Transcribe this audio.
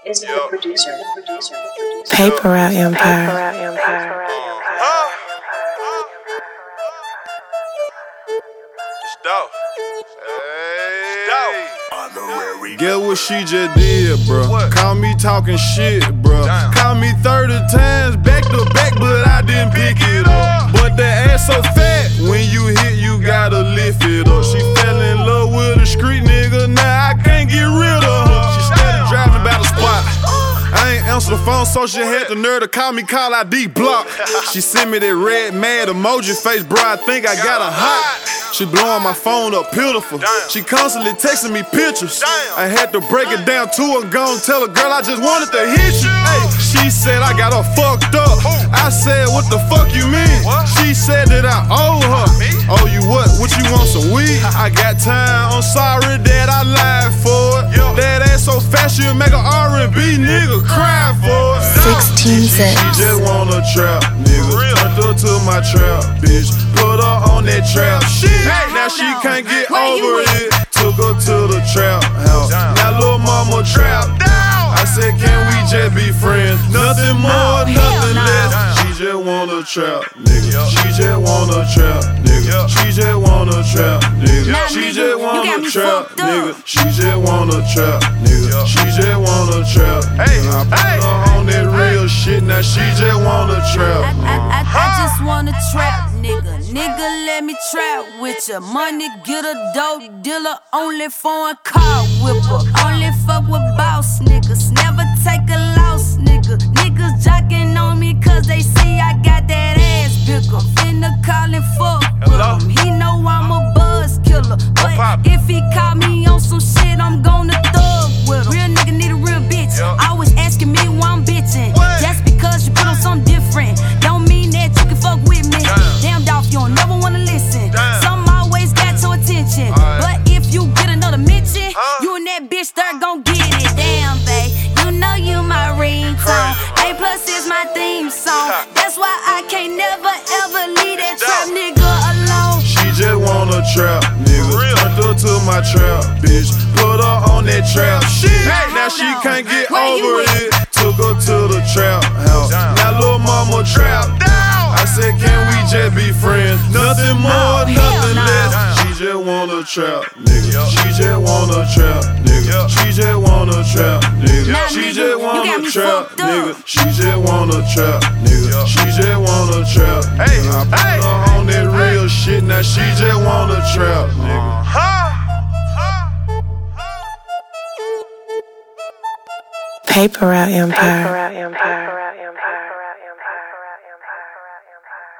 is the producer. Paper Route Empire. Guess what she just did, bro? Call me talking shit, bro. Call me 30 times back to back, but I didn't pick it up. But that ass so fat, when you hit, you gotta lift it up. She fell in love with a street nigga, now I can't get rid of her. She started driving by the spot. I ain't answer the phone, so she had the nerve to call me call ID block. She sent me that red mad emoji face, bro. I think I got her hot. She blowing my phone up, beautiful. She constantly texting me pictures. I had to break it down to her and go and tell her, girl, I just wanted to hit you. Ay, she said I got her fucked up. I said, what the fuck you mean? She said that I owe her. Oh, you what? What you want, some weed? I got time, I'm sorry that I lied for it. That ass so fast, she'll make an R&B nigga cry for it. 16 cents. She just wanna trap, nigga. Turned her to my trap, bitch. Put her on that trap shit. Now she can't get over it. Took her to the trap house. Now little mama trapped down. I said, can we just be friends? Nothing more, nothing less. She just wanna trap, nigga. She just wanna trap, nigga. She just wanna trap, nigga. She just wanna trap, nigga. She just wanna trap, nigga. She just wanna trap. I put her on that real shit. Now she just wanna trap. I just wanna trap, nigga. Nigga, let me trap with ya. Money get a dope dealer, only foreign car whipper. Only fuck with boss niggas, never take a loss, nigga. Niggas jocking on me cause they see I got that ass bigger. Finna call and fuck with him. He know I'm a buzz killer, but if he call me on some shit, I'm gonna thug with him. Real nigga need a real bitch. Always asking me why I'm bitching. Just because you put on something different, don't mean that you can fuck with me. Damn dog, you don't never wanna listen. Some always got your attention, but if you get another mention, you and that bitch there gon' get it. Damn, babe, you know you my ringtone. A+ is my theme song. That's why I can't never ever leave that trap nigga alone. She just wanna trap, nigga. Turned her to my trap, bitch. Put her on that trap shit. Now she can't get over it. Took her to the trap house. Now little mama trapped down. I said, can we just be friends? Nothing more, nothing less. She just wanna trap, nigga. She just wanna trap, nigga. She just wanna trap, nigga. She just wanna trap, nigga. She just wanna trap, nigga. She just wanna trap. I put her on that real shit. Now she just wanna trap, nigga. Paper Route Empire.